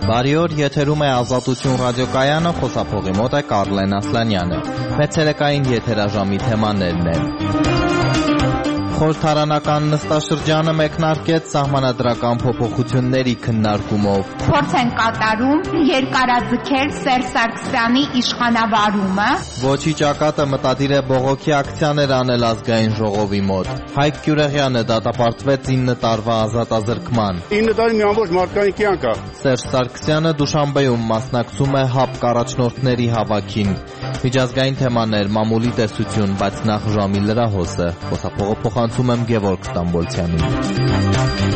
Բարի օր, եթերում է Ազատություն ռադիոկայանը, խոսափողի մոտ է Կարլեն Ասլանյանը։ Մեր ցերեկային եթերաժամի թեմաներն են. Խորհրդարանական նստաշրջանը մեկնարկեց սահմանադրական փոփոխությունների քննարկումով։ Փորձ են կատարում երկարաձգել Սերժ Սարգսյանի իշխանավարումը։ Ոչի ճակատը մտադիր է բողոքի ակցիաներ անել ազգային ժողովի մոտ։ Հայկ Գյուրեղյանը դատապարտվեց 9 տարվա ազատազրկման։ 9 տարի մի ամբողջ մարդկային կյանք է։ Սերժ Սարգսյանը Դուշանբեում մասնակցում է ՀԱՊ առաջնորդների հավաքին։ Միջազգային թեմաներ, մամուլի տեսություն, բայց նախ ժամի լրահոսը։ Խոսափողը փոխանցում եմ Գևորգ Ստամբոլցյանին։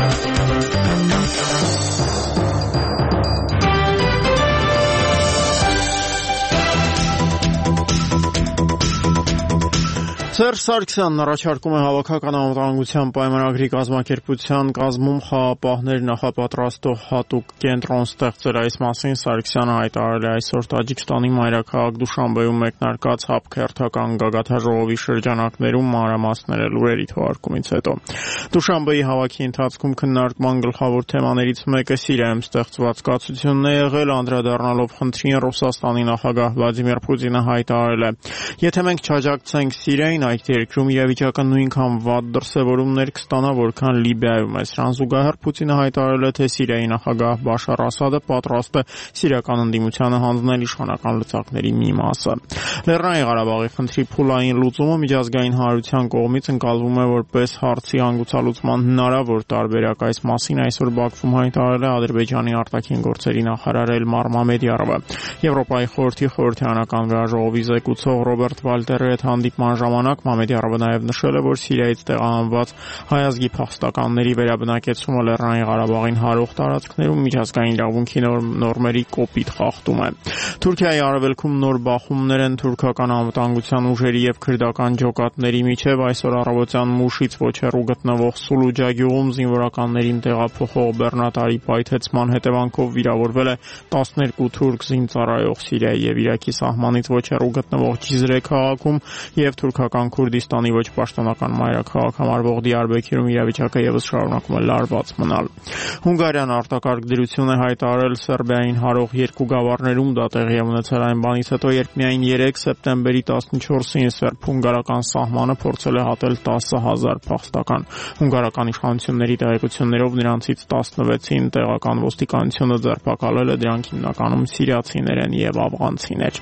Սերժ Սարգսյանն առաջարկում է հավաքական անվտանգության պայմանագրի կազմակերպության կազմում խաղապահներ նախապատրաստող հատուկ կենտրոն ստեղծել։ Այս մասին Սարգսյանը հայտարարել է այսօր Տաջիկստանի մայրաքաղաք Դուշանբեում մեկնարկած ՀԱՊ քերթական գագաթաժողովի շրջանակներում մանրամասները լուրերի թողարկումից հետո։ Դուշանբեի հավաքի ընթացքում քննարկման գլխավոր թեմաներից մեկը Սիրիայում ստեղծված կացությունն է եղել, անդրադառնալով խնդրին Ռուսաստանի նախագահ Վլադիմիր Պուտինը հայտարարել է. Եթե մենք չաջակցենք Սիրիային, այդ երկրում իրավիճակը նույնքան վատ դրսևորումներ կստանա, որքան Լիբիայում է։ Սրան զուգահեռ Պուտինը հայտարարել է, թե Սիրիայի նախագահ Բաշար Ասադը պատրաստ է սիրիական ընդդիմությանը հանձնել իշխանական լծակների մի մասը։ Լեռնային Ղարաբաղի խնդրի փուլային լուծումը միջազգային հանրության կողմից ընկալվում է որպես հարցի հանգուցալուծման հնարավոր տարբերակ։ Այս մասին այսօր Բաքվում հայտարարել է Ադրբեջանի արտաքին գործերի նախարար Էլմար Մամեդյարովը։ Եվրոպայի խորհրդի խորհրդարանական վերաժողովի զեկուցող Ռոբերտ Վալտերի հետ հանդիպման ժամանակ Մամեդյարովը նաև նշել է, որ Սիրիայից տեղահանված հայ ազգի փախստականների վերաբնակեցումը Լեռնային Ղարաբաղին հարող տարածքներում միջազգային իրավունքի նորմերի կոպիտ խախտում է։ Թուրքիայի արևելքում նոր բախումներ են թուրքական անվտանգության ուժերի եւ քրդական ջոկատների միջև։ Այսօր առավոտյան Մուշից ոչ հեռու գտնվող Սուլուջա գյուղում զինվորականներին տեղափոխող բեռնատարի պայթեցման հետևանքով վիրավորվել է 12 թուրք զինծառայող։ Սիրիայի եւ Իրաքի սահմանից ոչ հեռու գտնվող Ջիզրե քաղաքում եւ թուրքական Քուրդիստանի ոչ պաշտոնական մայրաքաղաք համարվող Դիարբեքիրում իրավիճակը եւս շարունակում է լարված մնալ։ Հունգարիան արտակարգ դրություն է հայտարարել Սերբիային հարող երկու գավառներում։ Դա տեղի է ունեցել այն բանից հետո, երբ միայն 3 սեպտեմբերի 14-ին սերբ-հունգարական սահմանը փորձել է հատել 10,000 փախստական։ Հունգարական իշխանությունների տեղեկություններով նրանցից 16-ին տեղական ոստիկանությունը ձերբակալել է, դրանք հիմնականում սիրիացիներ են եւ աֆղանցիներ։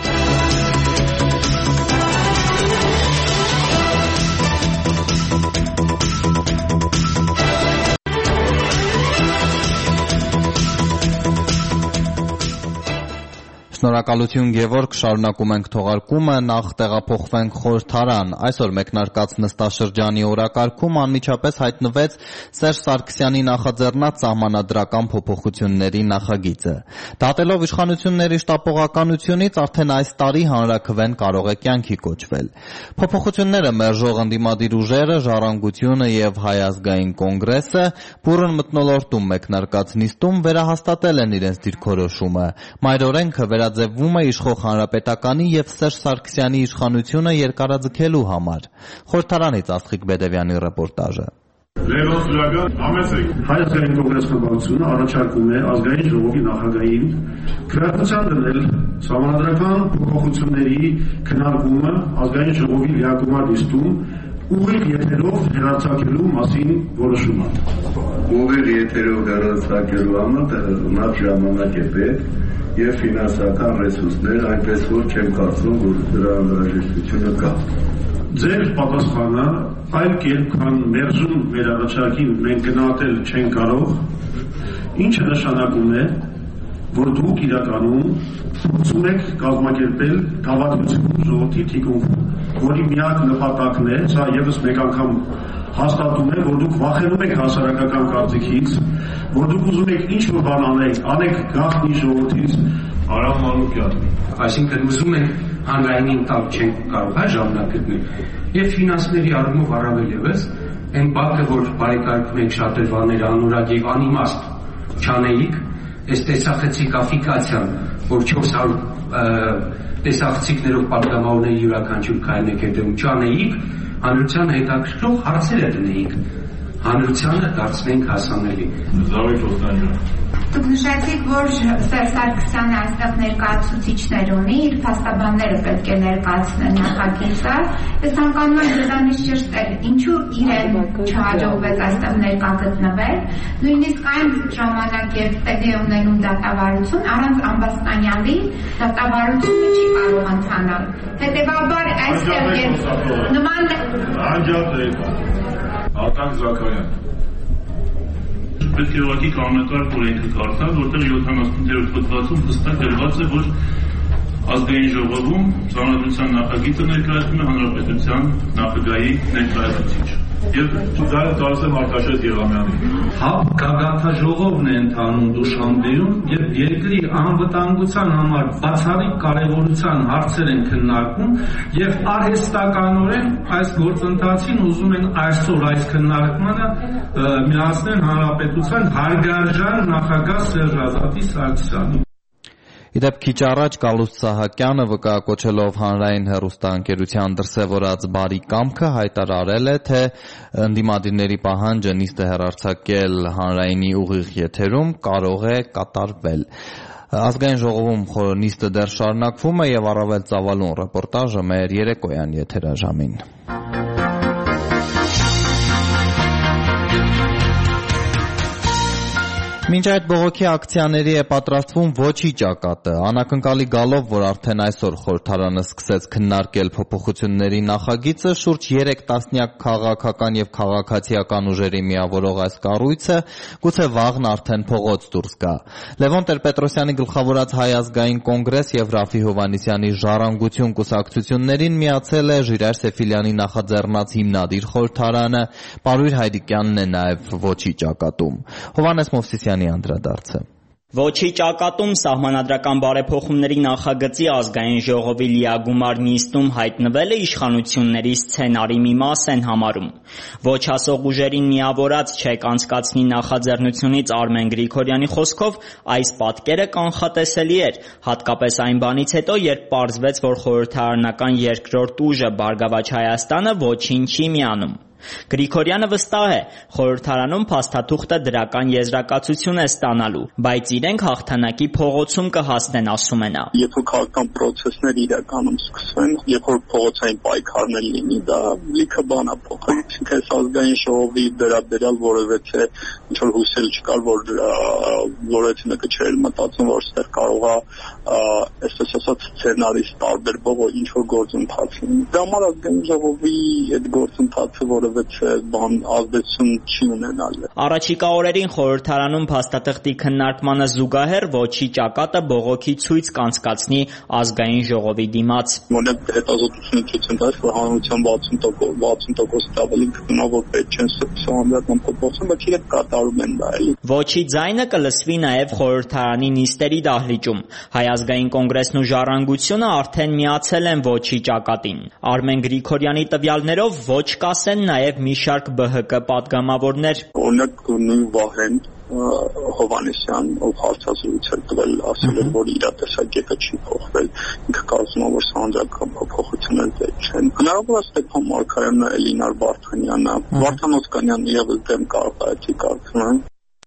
Շնորհակալություն Գևորգ, շարունակում ենք թողարկումը, նախ տեղափոխվենք խորհրդարան։ Այսօր մեկնարկած նստաշրջանի օրակարգում անմիջապես հայտնվեց Սերժ Սարգսյանի նախաձեռնած սահմանադրական փոփոխությունների նախագիծը։ Դատելով իշխանությունների շտապողականությունից արդեն այս տարի հանրաքվեն կարող է կյանքի կոչվել։ Փոփոխությունները մերժող ընդդիմադիր ուժերը, Ժառանգությունը եւ Հայ ազգային կոնգրեսը բուռն մթնոլորտում մեկնարկած նիստում վերահաստատել են իրենց դիրքորոշումը։ Մայրօրենքը ձևվում է իշխող հանրապետականի եւ Սերժ Սարգսյանի իշխանությունը երկարաձգելու համար։ Խորհրդարանից Աստղիկ Բեդևյանի ռեպորտաժը։ Հայ ազգային կոնգրեսը առաջարկում է ազգային ժողովի նախագահին քննարկության դնել սահմանադրական փոփոխությունների քննարկումը ազգային ժողովի լիակողմանի նիստում ուղիղ եթերով հեռարձակելու մասին որոշումը։ Ուղիղ եթերով հեռարձակելու համար նա ժամանակ է պետք եւ ֆինանսական ռեսուրսներ, այնպես որ չեմ կարծում, որ դրա անհրաժեշտությունը կա։ Ձեր պատասխանը այլ կերպ քան մերժում մեր առաջարկին մենք գնահատել չեն կարող, ինչը նշանակում է, որ դուք իրականում փորձում եք կազմակերպել գավաթություն ժողովրդի թիկունքում, որի միակ նպատակն է, սա եւս մեկ անգամ հաստատում է, որ դուք վախենում եք հասարակական կարծիքից, որ դուք ուզում եք ինչ-որ բան անեք գաղտնի ժողովրդից։ Արամ Մանուկյան։ Այսինքն ուզում ենք հանրայինին տալ չենք կարող ժամանակ գտնել։ Եվ ֆինանսների առումով առավել ևս, այն բակը, որ բարեկարգում ենք շատ բաներ անորակ եւ անիմաստ չանեիք, այս տեսախցիկաֆիկացիան, որ 400 տեսախցիկներով պատգամավորների յուրաքանչյուր քայլեք հետևում չանեիք, հանրությանը հետաքրքրող հարցեր դնեիք, հանրությանը դարձնենք հասանելի։ Զավեթ Օսկանյան։ Դուք նշեցիք, որ Սերժ Սարգսյանը այստեղ ներկայացուցիչներ ունի, իր փաստաբանները պետք է ներկայացնեն նախագիծը։ Ես ցանկանում եմ դրանից ճշտել, ինչու իրեն չհաջողվեց այստեղ ներկա գտնվել, նույնիսկ այն ժամանակ, երբ տեղի ունենում դատավարություն, առանց Ամբաստանյանի դատավարությունը չի կարող ընթանալ։ Հետևաբար այստեղ նման Ատակ Զաքարյան պետք է ուղղակի կանոնակարգ օրենքը կարդալ, որտեղ 70-րդ հոդվածում հստակ գրված է, որ ազգային ժողովում Սահմանադրության նախագիծը ներկայացնում է Հանրապետության նախագահի ներկայացուցիչ։ Եվ դա տալիս եմ Արտաշես Եղամյանին։ Գագաթաժողովն է ընթանում Դուշանբեում եւ երկրի անվտանգության համար բացառիկ կարեւորության հարցեր են քննարկվում եւ արհեստականորեն այս գործընթացին ուզում են այսօր այս քննարկմանը միացնել Հանրապետության հարգարժան նախագահ Սերժ Սարգսյանին։ Իդեպ քիչ առաջ Գալուստ Սահակյանը վկայակոչելով հանրային հեռուստաընկերության դրսևորած բարի կամքը հայտարարել է, թե ընդդիմադիրների պահանջը նիստը հեռարձակել հանրայինի ուղիղ եթերում կարող է կատարվել։ Ազգային ժողովում նիստը դեռ շարունակվում է եւ առավել ծավալուն ռեպորտաժը մեր երեկոյան եթերաժամին։ Մինչ այդ բողոքի ակցիաների է պատրաստվում ոչի ճակատը, անակնկալի գալով, որ արդեն այսօր խորհրդարանը սկսեց քննարկել փոփոխությունների նախագիծը, շուրջ 3 տասնյակ քաղաքական եւ քաղաքացիական ուժերի միավորող այս կառույցը գուցե վաղն արդեն փողոց դուրս գա։ Լևոն Տեր-Պետրոսյանի գլխավորած Հայ ազգային կոնգրես եւ Ռաֆի Հովհաննիսյանի Ժառանգություն կուսակցություններին միացել է Ժիրայր Սեֆիլյանի նախաձեռնած հիմնադիր խորհրդարանը, Պարույր Հայրիկյանն է նաեւ ոչի ճակատում։ Հովհաննես Մովսիսյանի անդրադարձը։ Ոչի ճակատում սահմանադրական բարեփոխումների նախագծի ազգային ժողովի լիագումար նիստում հայտնվելը իշխանությունների սցենարի մի մաս են համարում։ Ոչ ասող ուժերին միավորած չեք անցկացնի նախաձեռնությունից Արմեն Գրիգորյանի խոսքով այս պատկերը կանխատեսելի էր, հատկապես այն բանից հետո, երբ պարզվեց, որ խորհրդարանական երկրորդ ուժը Բարգավաճ Հայաստանը ոչինչ չի միանում։ Գրիգորյանը վստահ է, խորհրդարանում փաստաթուղթը դրական եզրակացություն է ստանալու, բայց իրենք հաղթանակի փողոցում կհասնեն, ասում է նա։ Եթե քաղաքական process-ներ իրականում սկսվեն, երբ որ փողոցային պայքարներ լինի, դա լիքը բան է փոխել։ Այսինքն ազգային ժողովի վերաբերյալ որևէ ինչ-որ հույսեր չկար, որ որևէ մեկը չէր մտածում, որ այստեղ կարող է այսպես ասած սցենարից տարբերվող ինչ-որ գործընթաց լինի։ Դա համար ազգային ժողովի այդ գործընթացը բան ազդեցություն չի ունենալ։ Առաջիկա օրերին խորհրդարանում փաստաթղթի քննարկմանը զուգահեռ ոչի ճակատը բողոքի ցույց կանցկացնի ազգային ժողովի դիմաց։ Մոնետ հետազոտությունը ցույց է տալիս, որ հանրության 60% ավելի գտնող որ պետք չեն սահմանադրական փոփոխություն, բայց իրենք կատարում են դա էլի։ Ոչի ձայնը կլսվի նաև խորհրդարանի նիստերի դահլիճում։ Հայ ազգային կոնգրեսն ու Ժառանգությունը արդեն միացել են ոչի ճակատին։ Արմեն Գրիգորյանի տվյալներով ոչ կասեն նաև մի շարք ԲՀԿ պատգամավորներ։ Օրինակ նույն Վահեն Հովհաննիսյան, ով հարցազրույց էր տվել, ասել էր, որ իր տեսակետը չի փոխվել, ինքը կարծում է, որ սահմանադրական փոփոխություններ պետք չեն։ Հնարավոր է Ստեփան Մարգարյանը, Էլինար Վարդանյանը, Վարդան Օսկանյանն ևս դեմ կարող է այդի կարծում։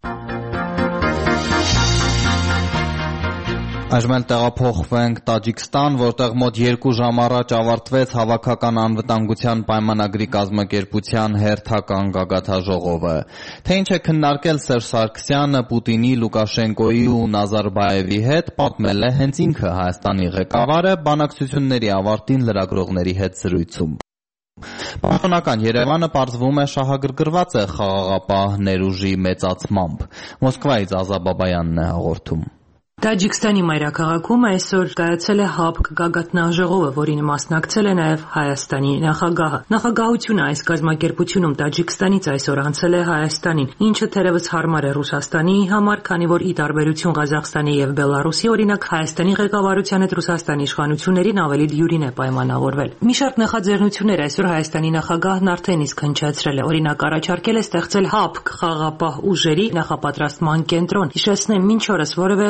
Այժմ էլ տեղափոխվենք Տաջիկստան, որտեղ մոտ 2 ժամ առաջ ավարտվեց Հավաքական անվտանգության պայմանագրի կազմակերպության հերթական գագաթաժողովը։ Թե ինչ է քննարկել Սերժ Սարգսյանը Պուտինի, Լուկաշենկոյի ու Նազարբաևի հետ, պատմել է հենց ինքը Հայաստանի ղեկավարը բանակցությունների ավարտին լրագրողների հետ զրույցում։ Պաշտոնական Երևանը պարզվում է շահագրգռված է խաղաղապահ ներուժի մեծացմամբ։ Մոսկվայից Ազա Բաբայանն է հաղորդում։ Տաջիկստանի մայրաքաղաքում այսօր կայացել է ՀԱՊԿ գագաթնաժողովը, որին մասնակցել է նաև Հայաստանի նախագահը։ Նախագահությունը այս կազմակերպությունում Տաջիկստանից այսօր անցել է Հայաստանին, ինչը թերևս հարմար է Ռուսաստանի համար, քանի որ ի տարբերություն Ղազախստանի եւ Բելարուսի, օրինակ Հայաստանի ղեկավարության հետ Ռուսաստանի իշխանություններին ավելի դյուրին է պայմանավորվել։ Մի շարք նախաձեռնություններ այսօր Հայաստանի նախագահն արդեն իսկ հնչեցրել է, օրինակ առաջարկել է ստեղծել ՀԱՊԿ խաղաղապահ ուժերի նախապատրաստման կենտրոն։ Հիշեցնեմ, մինչ օրս որևէ խաղաղապահ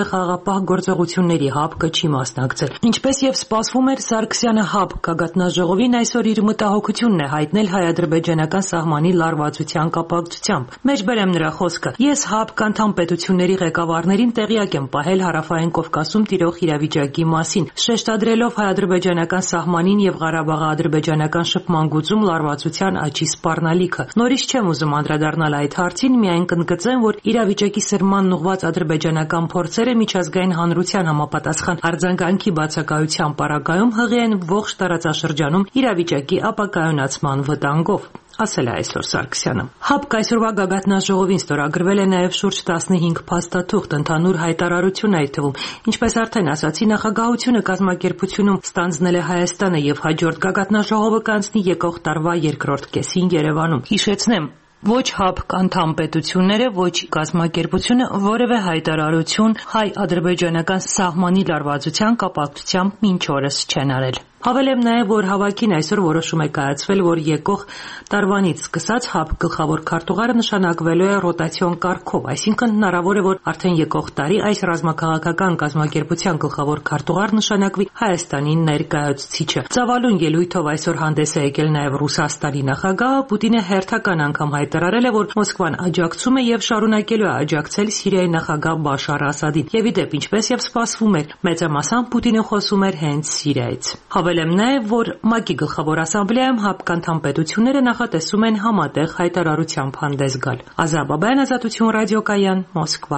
համապահ գործողությունների ՀԱՊԿ չի մասնակցել։ Ինչպես եւ սպասվում էր, Սարգսյանը ՀԱՊԿ գագաթնաժողովին այսօր իր մտահոգությունն է հայտնել հայ-ադրբեջանական սահմանի լարվածության կապակցությամբ։ Մեջբերեմ նրա խոսքը. «Ես ՀԱՊԿ անդամ պետությունների ղեկավարներին տեղյակ եմ պահել Հարավային Կովկասում տիրող իրավիճակի մասին, շեշտադրելով հայ-ադրբեջանական սահմանին եւ Ղարաբաղի ադրբեջանական շփման գծում լարվածության աճի սպառնալիքը։ Նորից չեմ ուզում անդրադառնալ այդ հարցին, միայն կընդգծեմ, որ իրավիճակի սրմանն ուղղված ադրբեջանական փորձերը միջազգային հանրության համապատասխան արձագանքի բացակայության պարագայում հղի են ողջ տարածաշրջանում իրավիճակի ապակայունացման վտանգով», ասել է այսօր Սարգսյանը։ ՀԱՊԿ այսօրվա գագաթնաժողովին ստորագրվել է նաև շուրջ 15 փաստաթուղթ, ընդհանուր հայտարարություն այդ թվում։ Ինչպես արդեն ասացի, նախագահությունը կազմակերպությունում ստանձնել է Հայաստանը եւ հաջորդ գագաթնաժողովը կանցնի եկող տարվա երկրորդ կեսին Երևանում։ Հիշեցնեմ, ոչ ՀԱՊԿ անդամ պետությունները, ոչ կազմակերպությունը որևէ հայտարարություն հայ-ադրբեջանական սահմանի լարվածության կապակցությամբ մինչ օրս չեն արել։ Հավելեմ նաև, որ հավաքին այսօր որոշում է կայացվել, որ եկող տարվանից սկսած ՀԱՊԿ գլխավոր քարտուղարը նշանակվելու է ռոտացիոն կարգով, այսինքն հնարավոր է, որ արդեն եկող տարի այս ռազմաքաղաքական կազմակերպության գլխավոր քարտուղար նշանակվի Հայաստանի ներկայացուցիչը։ Ծավալուն ելույթով այսօր հանդես է եկել նաև Ռուսաստանի նախագահը։ Պուտինը հերթական անգամ հայտարարել է, որ Մոսկվան աջակցում է եւ շարունակելու է աջակցել Սիրիայի նախագահ Բաշար Ասադին։ Եվ ի դեպ, ինչպես եւ սպասվում էր, մեծամասամբ Պուտինը խոսում էր հենց Սիրիայից։ Հավելեմ նաև, որ ՄԱԿ-ի գլխավոր ասամբլեայում ՀԱՊԿ անդամ պետությունները նախատեսում են համատեղ հայտարարությամբ հանդես գալ։ Ազատ Բաբայան, Ազատություն ռադիոկայան, Մոսկվա։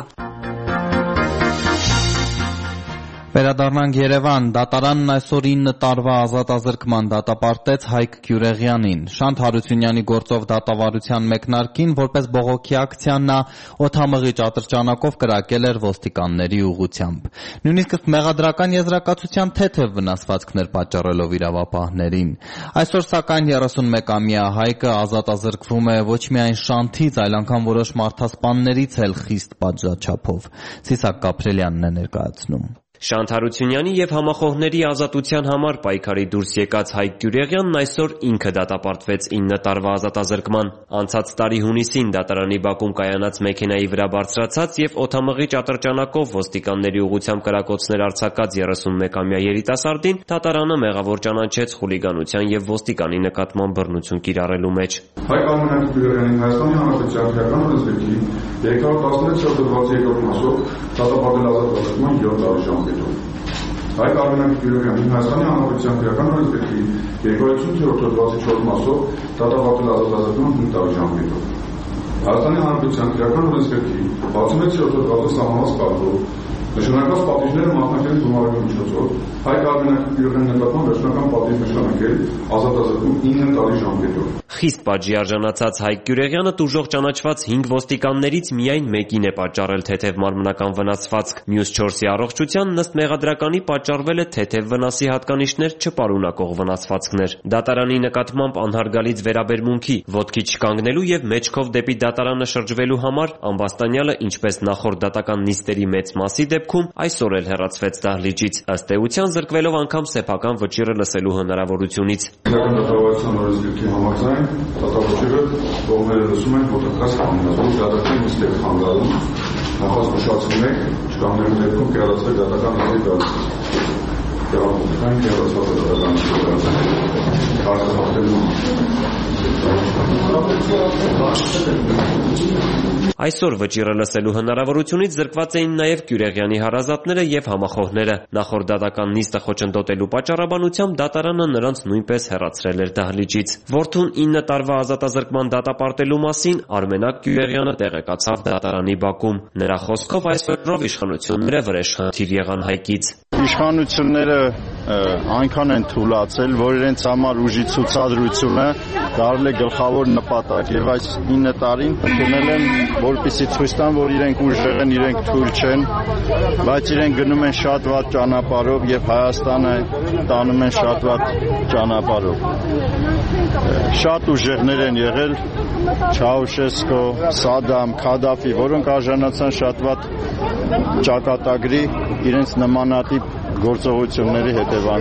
Վերադառնանք Երևան, դատարանն այսօր 9 տարվա ազատազրկման դատապարտեց Հայկ Գյուրեղյանին։ Շանթ Հարությունյանի գործով դատավարության մեկնարկին որպես բողոքի ակցիա նա օդամղի ճատրճանակով կրակել էր ոստիկանների ուղղությամբ։ Նույնիսկ մեղադրական եզրակացության թեթև վնասվածքներ պատճառելով իրավապահներին։ Այսօր սակայն 31-ամյա Հայկը ազատազրկվում է ոչ միայն Շանթից, այլ անգամ որոշ մարդասպաններից էլ խիստ պատժաչափով։ Ցիսակ Գաբրելյանն է ներկայացնում։ Շանթ Հարությունյանի եւ համախոհների ազատության համար պայքարի դուրս եկած Հայկ Գյուրեղյանն այսօր ինքը դատապարտվեց 9 տարվա ազատազրկման։ Անցած տարի հունիսին դատարանի բակում կայանած մեքենայի վրա բարձրացած եւ օդամղի ճատրճանակով ոստիկանների ուղղությամբ կրակոցներ արձակած 31-ամյա երիտասարդին դատարանը մեղավոր ճանաչեց խուլիգանության եւ ոստիկանի նկատմամբ բռնություն կիրառելու մեջ։ Հայկ Արմենակ Գյուրեղյանի Հայաստանի Հանրապետության Քրեական օրենսգրքի 2016 թվականի 2 մասով դատապարտել ազատազրկման 7 տարի ժամկետով։ Հայկ Արմենակ Գյուրեղյանի Հայաստանի Հանրապետության Քրեական օրենսգրքի 2008 թվականի 4 մասով դատապարտել ազատազրկման 5 տարի ժամկետով։ Հայաստանի Հանրապետության Քրեական օրենսգրքի 66 թվականի սահմանված կարգով նշանակված պատիժները մասնակցելու գումարելու միջոցով Հայկ Արմենակ Գյուրեղյանի նկատմամբ վերջնական պատիժ նշանակել ազատազրկում 9 տարի ժամկետով։ Խիստ պատժի արժանացած Հայկ Գյուրեղյանը տուժող ճանաչված 5 ոստիկաններից միայն մեկին է պատճառել թեթև մարմնական վնասվածք, մյուս 4-ի առողջության ըստ մեղադրականի պատճառվել է թեթև վնասի հատկանիշներ չպարունակող վնասվածքներ։ Դատարանի նկատմամբ անհարգալից վերաբերմունքի, ոտքի չկանգնելու եւ մեջքով դեպի դատարանը շրջվելու համար ամբաստանյալը, ինչպես նախորդ դատական նիստերի մեծ մասի դեպքում, այսօր էլ հեռացվեց դահլիճից, ըստ էության զրկվելով անգամ սեփական վճիռը լսելու հնարավորությունից։ Դատավճիռը կողմերը լսում են ոտքած կանգնած, որ դատական նիստեր խանգարում, նախած նշացնում եք, չկանգնելու դեպքում կերացվել դատական նիստի դարձում։ Տեղափոխական կերացված է դատական նիստի դարձում, հարցախտելու Այսօր վճիռը լսելու հնարավորությունից զրկված էին նաև Գյուրեղյանի հարազատները եւ համախոհները։ Նախորդ դատական նիստը խոչընդոտելու պատճառաբանությամբ դատարանը նրանց նույնպես հեռացրել էր դահլիճից։ Որդուն 9 տարվա ազատազրկման դատապարտելու մասին Արմենակ Գյուրեղյանը տեղեկացավ դատարանի բակում։ Նրա խոսքով այսօրով իշխանությունները վրեժխնդիր եղան Հայկից։ Իշխանությունները այնքան են թուլացել, որ իրենց համար ուժի ցուցադրությունը դարձել է գլխավոր նպատակ եւ այս 9 տարին ընդունել են, որպեսզի ցույց տան, որ իրենք ուժեղ են, իրենք թույլ չեն, բայց իրենք գնում են շատ վատ ճանապարհով եւ Հայաստանը տանում են շատ վատ ճանապարհով։ Շատ ուժեղներ են եղել Չաուշեսկո, Սադամ, Քադաֆի, որոնք արժանացան շատ վատ ճակատագրի իրենց նմանատիպ գործողությունների հետևանքով։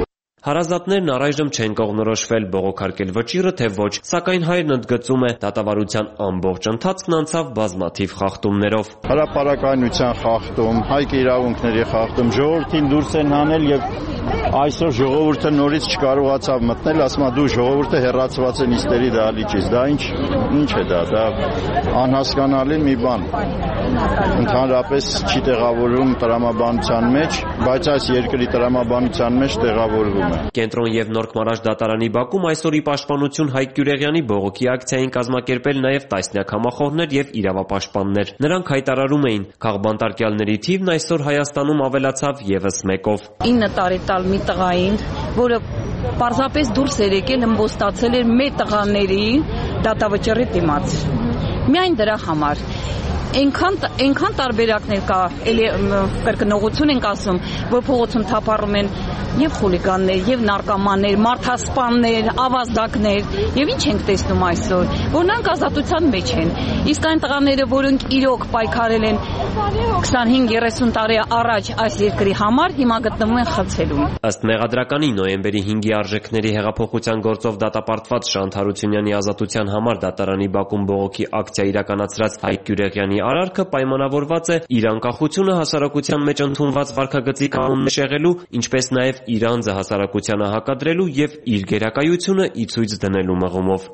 Հարազատներն առայժմ չեն կողմնորոշվել բողոքարկել վճիռը թե ոչ, սակայն հայրն ընդգծում է, դատավարության ամբողջ ընթացքն անցավ բազմաթիվ խախտումներով։ Հրապարակայնության խախտում, հայք իրավունքների խախտում, ժողովրդին դուրս են հանել եւ այսօր ժողովուրդը նորից չկարողացավ մտնել, ասում է դու ժողովուրդը հեռացված է նիստերի դահլիճից։ Դա ինչ է դա անհասկանալի մի բան։ Ընդհանրապես չի տեղավորվում տրամաբանության մեջ, բայց այս երկրի տրամաբանության մեջ տեղավորվում է։ Կենտրոն եւ Նորք-Մարաշ դատարանի բակում այսօր ի պաշտպանություն Հայկ Գյուրեղյանի բողոքի ակցիային կազմակերպել նաեւ տասնյակ համախոհներ եւ իրավապաշտպաններ։ Նրանք հայտարարում էին, քաղբանտարկյալների թիվն այսօր Հայաստանում ավելացավ եւս մեկով։ 9 տարի տալ մի տղային, որը պարզապես դուրս էր եկել, ըմբոստացել էր մեր տղաների դատավճռի դիմաց։ Միայն դրա համար այնքան տարբերակներ կա, կրկնողություն ենք ասում, որ փողոցում թափառում են եւ խուլիգաններ, եւ նարկոմաններ, մարդասպաններ, ավազդակներ, եւ ինչ ենք տեսնում այսօր, որ նրանք ազատության մեջ են։ Իսկ այն տղաները, որոնք իրոք պայքարել են 25-30 տարի առաջ այս երկրի համար, հիմա գտնվում են խցելում։ Ըստ մեղադրականի նոյեմբերի 5-ի արժեքների հեղափոխության գործով դատապարտված Շանթ Հարությունյանի ազատության համար դատարանի բակում բողոքի ակցիա իրականացրած Հայկ Գյուրեղյանի արարքը պայմանավորված է իր անկախությունը հասարակության մեջ ընդունված վարքագծի կանոններ շեղելու, ինչպես նաև իր անձը հասարակությանը հակադրելու եւ իր գերակայությունը ի ցույց դնելու մղումով։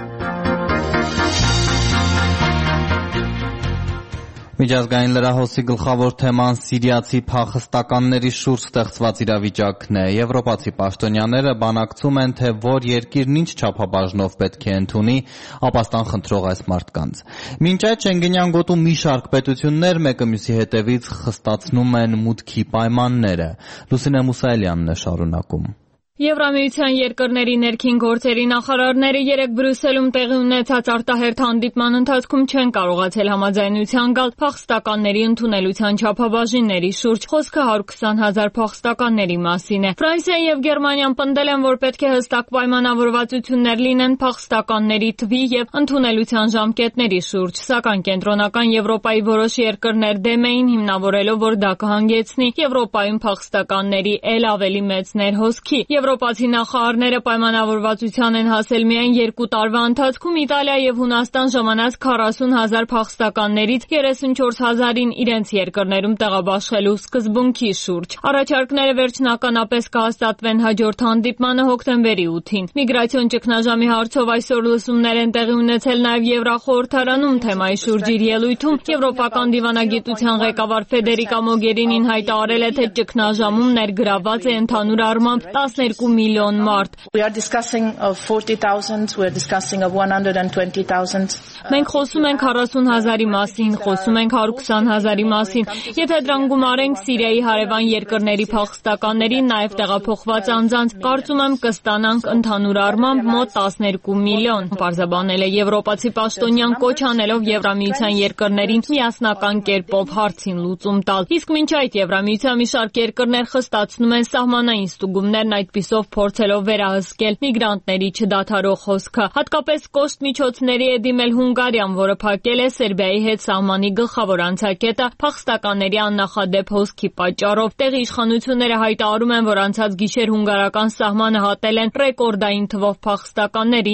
Միջազգային լրահոսի գլխավոր թեման սիրիացի փախստականների շուրջ ստեղծված իրավիճակն է։ Եվրոպացի պաշտոնյաները բանակցում են, թե որ երկիրն ինչ չափաբաժնով պետք է ընդունի ապաստան խնդրող այս մարդկանց։ Մինչ այդ Շենգենյան գոտու մի շարք պետություններ մեկը մյուսի հետևից խստացնում են մուտքի պայմանները։ Լուսինե Մուսայելյանն է շարունակում։ Եվրամիության երկրների ներքին գործերի նախարարները երեկ Բրյուսելում տեղի ունեցած արտահերթ հանդիպման ընթացքում չեն կարողացել համաձայնության գալ փախստականների ընդունելության չափաբաժինների շուրջ։ Խոսքը 120,000 փախստականների մասին է։ Ֆրանսիան եւ Գերմանիան պնդել են, որ պետք է հստակ պայմանավորվածություններ լինեն փախստականների թվի եւ ընդունելության ժամկետների շուրջ, սակայն կենտրոնական Եվրոպայի որոշ երկրներ դեմ էին, հիմնավորելով, որ դա կհանգեցնի Եվրոպայում փախստականների ել ավելի մեծ ներհոսքի։ Եվրոպացի նախարարները պայմանավորվածության են հասել միայն 2 տարվա ընթացքում Իտալիա եւ Հունաստան ժամանած 40,000 փախստականներից 34,000-ին իրենց երկրներում տեղաբաշխելու սկզբունքի շուրջ։ Առաջարկները վերջնականապես կհաստատվեն հաջորդ հանդիպմանը հոկտեմբերի 8-ին։ Միգրացիոն ճգնաժամի հարցով այսօր լսումներ են տեղի ունեցել նաեւ Եվրախորհրդարանում թեմայի շուրջ իր ելույթում Եվրոպական դիվանագիտության ղեկավար Ֆեդերիկա Մոգերինին հայտարարել է, թե ճգնաժամում ներգրավված է ընդհանուր առմամբ 12 միլիոն մարդ։ We are discussing of 40,000, we are discussing of 120,000. Մենք խոսում ենք 40,000-ի մասին, խոսում ենք 120,000-ի մասին։ Եթե դրան գումարենք Սիրիայի հարևան երկրների փախստականներին, նաև տեղափոխված անձանց, կարծում եմ կստանանք ընդհանուր առմամբ մոտ 12 միլիոն։ Պարզաբանել է եվրոպացի պաշտոնյան, կոչ անելով Եվրամիության երկրներին միասնական կերպով հարցին լուծում տալ։ Իսկ մինչ այդ Եվրամիության մի շարք երկրներ խստացնում են սահմանային ստուգումներն այդպիսով փորձելով վերահսկել միգրանտների չդադարող հոսքը։ Հատկապես կոշտ միջոցների է դիմել Հունգարիան, որը փակել է Սերբիայի հետ սահմանի գլխավոր անցակետը փախստականների աննախադեպ հոսքի պատճառով։ Տեղի իշխանությունները հայտարարում են, որ անցած գիշեր հունգարական սահմանը հատել են ռեկորդային թվով փախստականներ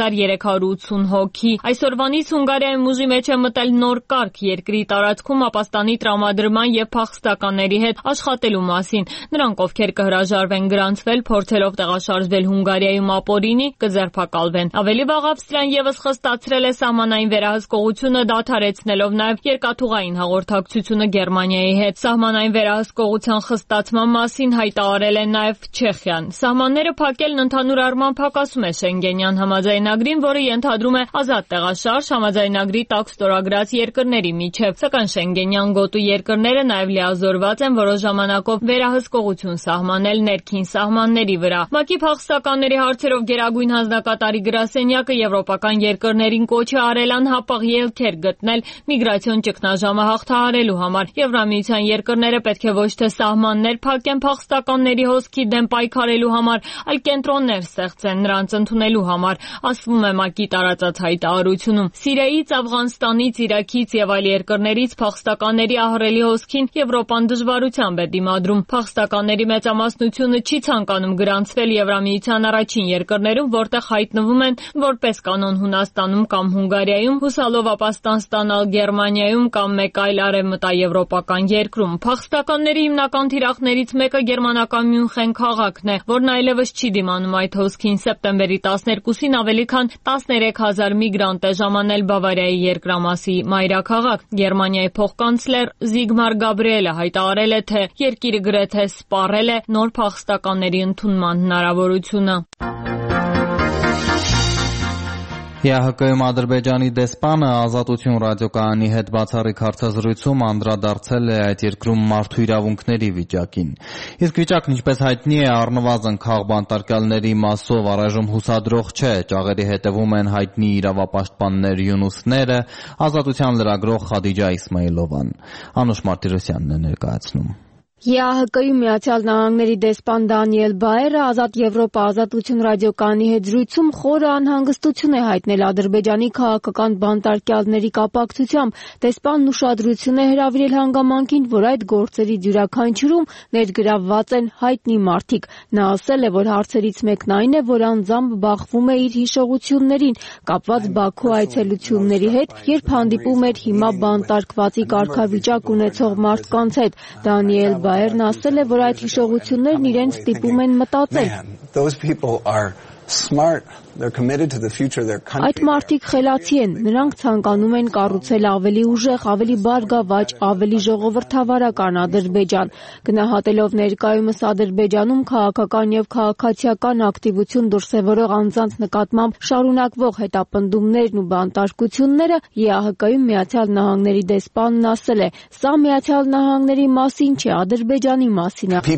9,380 հոգի։ Այսօրվանից Հունգարիայում ուժի մեջ է մտել նոր կարգ երկրի տարածքում ապաստանի տրամադրման եւ փախստականների հետ աշխատելու մասին։ Նրանք, ովքեր կհրաժարվեն գրանցվել, փորձելով տեղաշարժվել Հունգարիայում ապօրինի, կձերբակալվեն։ Ավելի վաղ Ավստրիան եւս խստացրել է սահմանային վերահսկողությունը, դադարեցնելով նաեւ երկաթուղային հաղորդակցությունը Գերմանիայի հետ։ Սահմանային վերահսկողության խստացման մասին հայտարարել է նաեւ Չեխիան։ Սահմանները փակելն ընդհանուր առմամբ հակասում է Շենգենյան համաձայնագրին, որը ենթադրում է ազատ տեղաշարժ համաձայնագրի տակ ստորագրած երկրների միջև։ Սակայն Շենգենյան գոտու երկրները նաեւ լիազորված են որոշ ժամանակով վերահսկողություն սահմանել ներքին սահմանների վրա։ ՄԱԿ-ի փախստականների հարցերով գերագույն հանձնակատարի գրասենյակը եվրոպական երկրներին կոչ է արել անհապաղ ելքեր գտնել միգրացիոն ճգնաժամը հաղթահարելու համար։ Եվրամիության երկրները պետք է ոչ թե սահմաններ փակեն փախստականների հոսքի դեմ պայքարելու համար, այլ կենտրոններ ստեղծեն նրանց ընդունելու համար, ասվում է ՄԱԿ-ի տարածած հայտարարությունում։ Սիրիայից, Աֆղանստանից, Իրաքից եւ այլ երկրներից փախստականների ահռելի հոսքին Եվրոպան դժվարությամբ է դիմադրում։ Փախստականների մեծամասնությունը չի ցանկանում գրանցվել Եվրամիության առաջին երկրներում, որտեղ հայտնվում են որպես կանոն Հունաստանում կամ Հունգարիայում, հուսալով ապաստան ստանալ Գերմանիայում կամ մեկ այլ արևմտաեվրոպական երկրում։ Փախստականների հիմնական թիրախներից մեկը գերմանական Մյունխեն քաղաքն է, որն այլևս չի դիմանում այդ հոսքին։ Սեպտեմբերի 12-ին ավելի քան 13,000 միգրանտ է ժամանել Բավարիայի երկրամասի մայրաքաղաք։ Գերմանիայի փոխկանցլեր Զիգմար Գաբրիելը հայտարարել է, թե երկիրը գրեթե սպառել է նոր փախստականների ընդունման հնարավորությունը։ ԵԱՀԿ-ում Ադրբեջանի դեսպանը Ազատություն ռադիոկայանի հետ բացառիկ հարցազրույցում անդրադարձել է այդ երկրում մարդու իրավունքների վիճակին։ Իսկ վիճակն, ինչպես հայտնի է, առնվազն քաղբանտարկյալների մասով առայժմ հուսադրող չէ։ Ճաղերի հետևում են հայտնի իրավապաշտպաններ Յունուսները, Ազատության լրագրող Խադիջա Իսմայիլովան։ Անուշ Մարտիրոսյանն է ներկայացնում։ ԵԱՀԿ-ի Միացյալ Նահանգների դեսպան Դանիել Բայերը Ազատ Եվրոպա Ազատություն ռադիոկայանի հետ զրույցում խորը անհանգստություն է հայտնել Ադրբեջանի քաղաքական բանտարկյալների կապակցությամբ։ Դեսպանն ուշադրություն է հրավիրել հանգամանքին, որ այդ գործերի յուրաքանչյուրում ներգրավված են հայտնի մարդիկ։ Նա ասել է, որ հարցերից մեկն այն է, որ անձամբ բախվում է իր հիշողություններին, կապված Բաքու այցելությունների հետ, երբ հանդիպում էր հիմա բանտարկվածի կարգավիճակ ունեցող մարդկանց հետ։ Դանիել Բայերն ասել է, որ այդ հիշողություններն իրեն ստիպում են մտածել։ Այդ մարդիկ խելացի են, նրանք ցանկանում են կառուցել ավելի ուժեղ, ավելի բարգավաճ, ավելի ժողովրդավարական Ադրբեջան։ Գնահատելով ներկայումս Ադրբեջանում քաղաքական եւ քաղաքացիական ակտիվություն դրսեւորող անձանց նկատմամբ շարունակվող հետապնդումներն ու բանտարկությունները, ԵԱՀԿ-ում Միացյալ Նահանգների դեսպանն ասել է. «Սա Միացյալ Նահանգների մասին չէ, Ադրբեջանի մասին է»։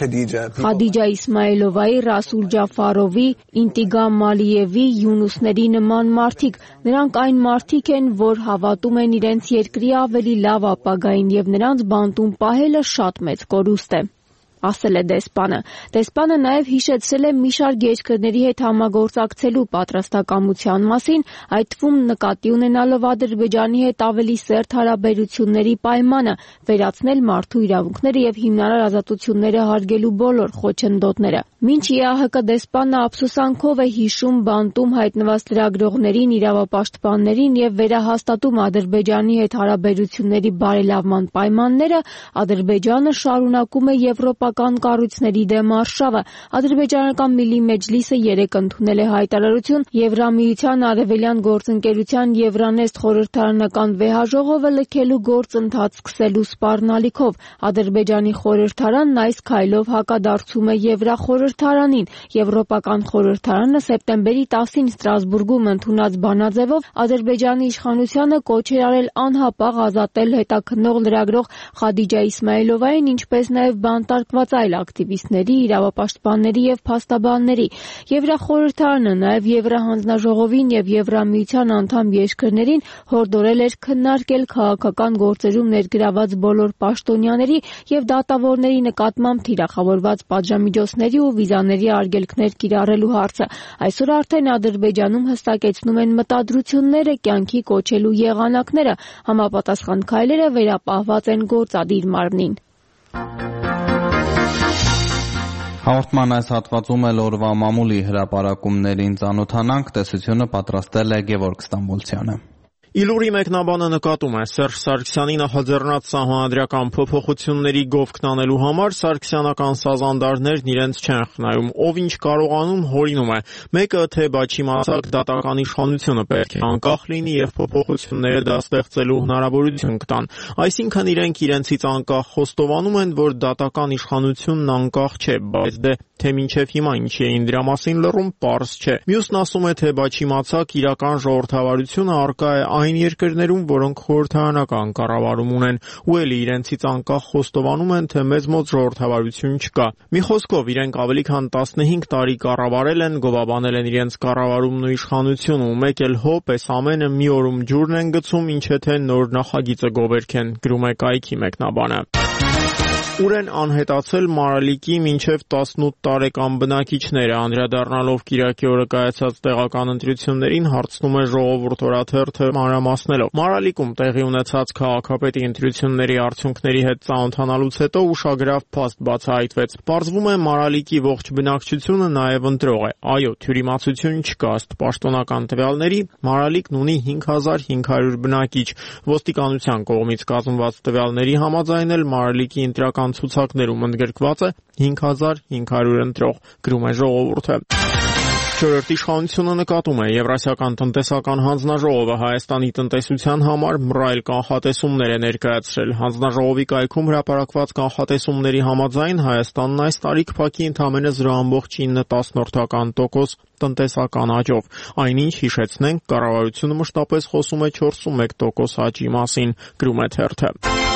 Խադիջա Իսմայիլովայի, Ռասուլ Ջաֆարովի, Ինտիգամ Մալիևի, Յունուսների նման մարդիկ, նրանք այն մարդիկ են, որ հավատում են իրենց երկրի ավելի լավ ապագային եւ նրանց բանտում պահելը շատ մեծ կորուստ է, ասել է դեսպանը։ Դեսպանը նաև հիշեցրել է մի շարք երկրների հետ համագործակցելու պատրաստակամության մասին, այդ թվում նկատի ունենալով Ադրբեջանի հետ ավելի սերտ հարաբերությունների պայմանը, վերացնել մարդու իրավունքները եւ հիմնարար ազատությունները հարգելու բոլոր խոչընդոտները։ Մինչ ԵԱՀԿ դեսպանը ափսոսանքով է հիշում բանտում հայտնված լրագրողներին, իրավապաշտպաններին եւ վերահաստատում Ադրբեջանի հետ հարաբերությունների բարելավման պայմանները, Ադրբեջանը շարունակում է եվրոպական կառույցների դեմ արշավը։ Ադրբեջանական Միլի Մեջլիսը երեկ ընդունել է հայտարարություն Եվրամիության Արևելյան գործընկերության Եվրանեստ խորհրդարանական վեհաժողովը լքելու գործընթաց սկսելու սպառնալիքով։ Ադրբեջանի խորհրդարանն այս քայլով հակադարձում է Եվրախորհրդարանին։ Եվրոպական խորհրդարանը սեպտեմբերի 10-ին Ստրասբուրգում ընդունած բանաձևով Ադրբեջանի իշխանությանը կոչ էր արել անհապաղ ազատել հետաքննող լրագրող Խադիջա Իսմայիլովային, ինչպես նաև բանտարկված այլ ակտիվիստների, իրավապաշտպանների եւ փաստաբանների։ Եվրախորհրդարանը նաև Եվրահանձնաժողովին եւ Եվրամիության անդամ երկրներին հորդորել էր քննարկել քաղաքական գործերում ներգրաված բոլոր պաշտոնյաների եւ դատավորների նկատմամբ թիրախավորված պատժամիջոցների ու վիզաների արգելքներ կիրառելու հարցը։ Այսօր արդեն Ադրբեջանում հստակեցնում են մտադրությունները, կյանքի կոչելու եղանակները, համապատասխան քայլերը վերապահված են գործադիր մարմնին։ Հաղորդման այս հատվածում էլ օրվա մամուլի հրապարակումներին ծանոթանանք, տեսությունը պատրաստել է Գևորգ Ստամբոլցյանը։ Իլուրի մեկնաբանը նկատում է Սերժ Սարգսյանի նախաձեռնած սահմանադրական փոփոխությունների գովքն անելու համար սարգսյանական սազանդարներն իրենց չեն խնայում, ով ինչ կարողանում հորինում է։ Մեկը թե բաչիմացակ դատական իշխանությունը պետք է անկախ լինի եւ փոփոխությունները դա ստեղծելու հնարավորություն կտան։ Այսինքն իրենք իրենցից անկախ խոստովանում են, որ դատական իշխանությունն անկախ չէ, բայց թե մինչև հիմա ինչի էին դրա մասին լռում, պարզ չէ։ Մյուսն ասում է, թե բաչիմացակ իրական ժողովրդավարությունը առկա է այն երկրներում, որոնք խորհրդարանական կառավարում ունեն, ու էլի իրենցից անկախ խոստովանում են, թե մեզ մոտ ժողովրդավարություն չկա։ Մի խոսքով, իրենք ավելի քան 15 տարի կառավարել են, գովաբանել են իրենց կառավարումն ու իշխանությունը, ու մեկ էլ հոպ էս ամենը մի օրում ջուրն են գցում, ինչ թե նոր նախագիծը գովերքեն, գրում է կայքի մեկնաբանը։ Ուր են անհետացել Մարալիկի մինչև 18 տարեկան բնակիչները, անդրադառնալով Կիրակի օրը կայացած տեղական ընտրություններին, հարցնում է Ժողովուրդ օրաթերթը մանրամասներով։ Մարալիկում տեղի ունեցած քաղաքապետի ընտրությունների արդյունքների հետ ծանոթանալուց հետո ուշագրավ փաստ բացահայտվեց։ Պարզվում է Մարալիկի ողջ բնակչությունը նաև ընտրող է։ Այո, թյուրիմացություն չկա, ըստ պաշտոնական տվյալների, Մարալիկն ունի 5500 բնակիչ։ Ոստիկանության կողմից կազմված տվյալների համաձայն էլ Մարալիկի ընտրական ցուցակներում ընդգրկված է 5500 ընտրող, գրում է Ժողովուրդը։ Չորրորդ իշխանությունը նկատում է Եվրասիական տնտեսական հանձնաժողովը Հայաստանի տնտեսության համար մռայլ կանխատեսումներ է ներկայացրել։ Հանձնաժողովի կայքում հրապարակված կանխատեսումների համաձայն Հայաստանն այս տարի կփակի ընդամենը 0.9% տնտեսական աճով։ Այնինչ, հիշեցնենք, կառավարությունը մշտապես խոսում է 4.1% աճի մասին, գրում է թերթը։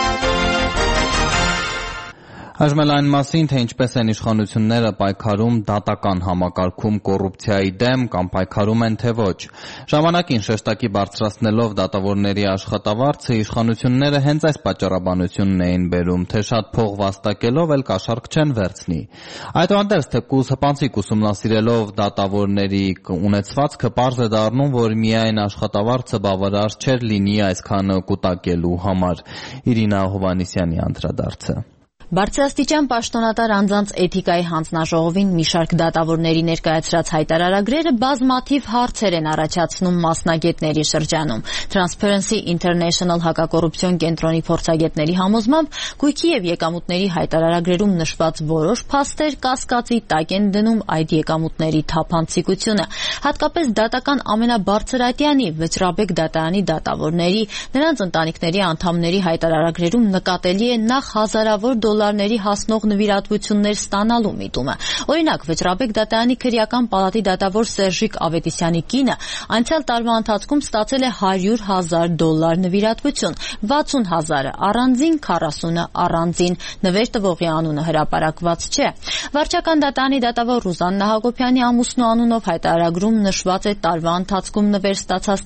Այժմ այն մասին, թե ինչպես են իշխանությունները պայքարում դատական համակարգում կոռուպցիայի դեմ կամ պայքարում են, թե ոչ։ Ժամանակին շեշտակի բարձրացնելով դատավորների աշխատավարձը, իշխանությունները հենց այս պատճառաբանությունն էին բերում, թե շատ փող վաստակելով էլ կաշառք չեն վերցնի։ Այդուհանդերձ, թեկուզ հպանցիկ ուսումնասիրելով դատավորների ունեցվածքը, պարզ է դառնում, որ միայն աշխատավարձը բավարար չէր լինի այսքան կուտակելու համար։ Իրինա Հովհաննիսյանի անդրադարձը։ Բարձրաստիճան պաշտոնատար անձանց էթիկայի հանձնաժողովին մի շարք դատավորների ներկայացրած հայտարարագրերը բազմաթիվ հարցեր են առաջացնում մասնագետների շրջանում։ Transparency International հակակոռուպցիոն կենտրոնի փորձագետների համոզմամբ գույքի եւ եկամուտների հայտարարագրերում նշված որոշ փաստեր կասկածի տակ են դնում այդ եկամուտների թափանցիկությունը։ Հատկապես դատական ամենաբարձր ատյանի Վճռաբեկ դատարանի դատավորների, նրանց ընտանիքների անդամների հայտարարագրերում նկատելի է նախ հազարավոր դոլարների հասնող նվիրատվություններ ստանալու միտումը։ Օրինակ, Վճռաբեկ դատարանի քրեական պալատի դատավոր Սերժիկ Ավետիսյանի կինը անցյալ տարվա ընթացքում ստացել է $100,000 նվիրատվություն, 60,000-ը առանձին, 40-ը առանձին։ Նվեր տվողի անունը հրապարակված չէ։ Վարչական դատարանի դատավոր Ռուզաննա Հակոբյանի ամուսնու անունով հայտարարագրում նշված է տարվա ընթացքում նվեր ստացած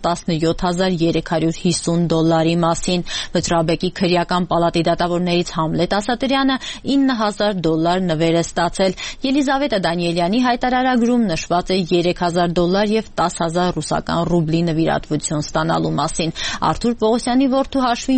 $17,350 մասին։ Վճռաբեկի քրեական պալատի դատավորներից Համլետ Ասատրյանը $9,000 նվեր է ստացել։ Ելիզավետա Դանիելյանի հայտարարագրում նշված է $3,000 եւ 10,000 ռուսական ռուբլի նվիրատվություն ստանալու մասին։ Արթուր Պողոսյանի որդու հաշվին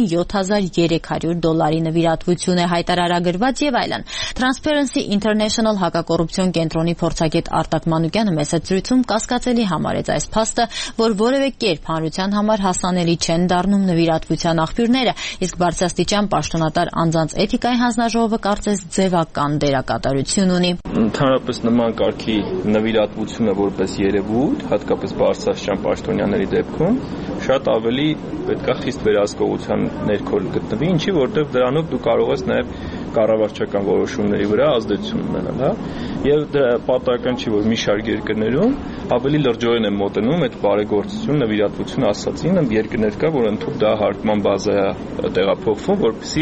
$7,300 նվիրատվություն է հայտարարագրված եւ այլն։ Transparency International հակակոռուպցիոն կենտրոնի փորձագետ Արտակ Մանուկյանը մեծ զրույցում կասկածելի համարեց այս փաստը, որ որևէ կերպ հանրության համար հասանելի չեն դառնում նվիրատվության աղբյուրները, իսկ բարձրաստիճան պաշտոնատար անձանց էթիկայի հանձնաժողովը կարծես ձևական դերակատարություն ունի։ Ընդհանրապես նման կարգի նվիրատվությունը որպես երևույթ, հատկապես բարձրաստիճան պաշտոնյաների դեպքում, շատ ավելի պետք է խիստ վերահսկողության ներքո գտնվի, ինչի որտեղ դրանով դու կարող ես նաև կառավարչական որոշումների վրա ազդեցություն ունենալ, հա։ Եվ դա պատահական չի, որ մի շարք երկրներում ավելի լրջորեն են մոտենում այդ բարեգործություն, նվիրատվություն ասացին, երկրներ կա, որ ընդհանուր դա հարկման բազա է տեղափոխվում, որպեսզի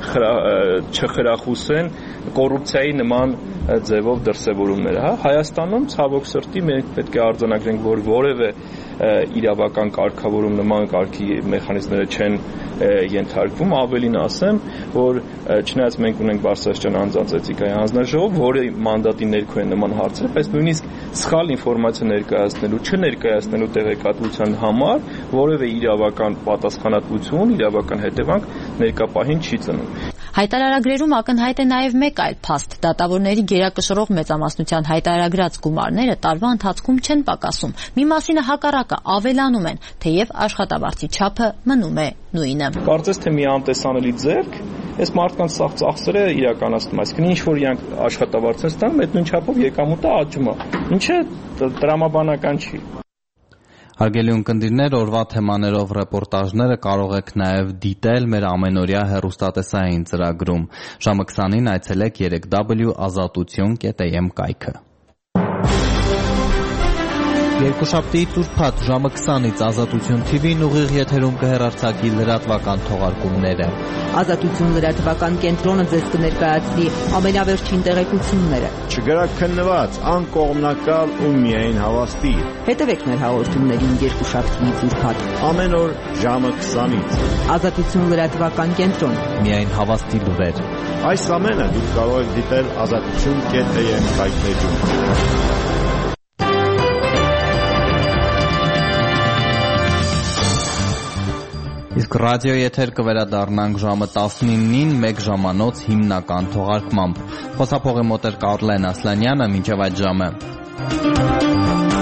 չխրախուսեն կոռուպցիայի նման ձևով դրսևորումները, հա։ Հայաստանում ցավոք սրտի մենք պետք է արձանագրենք, որ որևէ իրավական կարգավորում նման կարգի մեխանիզմները չեն ենթարկվում, ավելին ասեմ, որ չնայած մենք ունենք բարձրաստիճան անձանց էթիկայի հանձնաժողով, որի մանդատի ներքո են նման հարցերը, բայց նույնիսկ սխալ ինֆորմացիա ներկայացնելու, չներկայացնելու տեղեկատվության համար որևէ իրավական պատասխանատվություն, իրավական հետևանք ներկապահին չի ծնում։ Հայտարարագրերում ակնհայտ է նաև մեկ այլ փաստ. դատավորների գերակշռող մեծամասնության հայտարարած գումարները տարվա ընթացքում չեն պակասում։ Մի մասինը հակառակը ավելանում են, թեև աշխատավարձի չափը մնում է նույնը։ Կարծես թե մի անտեսանելի ձեռք այս մարդկանց սաղ ծախսերը իրականացնում, այսինքն ինչ որ իրանք աշխատավարձ են ստանում, այդ նույն չափով եկամուտը աճում է, ինչը տրամաբանական չի։ Հարգելի ունկնդիրներ, օրվա թեմաներով ռեպորտաժները կարող եք նաև դիտել մեր ամենօրյա հեռուստատեսային ծրագրում։ Ժամը 20-ին այցելեք 3w.azatutyon.am կայքը։ Երկուշաբթի Տուրփաթ ժամը 20-ից Ազատություն TV-ն ուղիղ եթերում կհեռարձակի լրատվական թողարկումները։ Ազատություն լրատվական կենտրոնը ձեզ կներկայացնի ամենավերջին տեղեկությունները։ Չգրաքննված, անկողմնակալ ու միայն հավաստի։ Հետևեք մեր հաղորդումներին երկուշաբթի Տուրփաթ։ Ամեն օր ժամը 20-ից։ Ազատություն լրատվական կենտրոն։ Միայն հավաստի լուրեր։ Այս ամենը դուք կարող եք դիտել azatutun.am կայքեջում։ Իսկ ռադիո եթեր կվերադառնանք ժամը 19-ին 1 ժամանոց հիմնական թողարկմամբ։ Խոսափողի մոտ էր Կարլեն Ասլանյանը, մինչև այդ ժամը։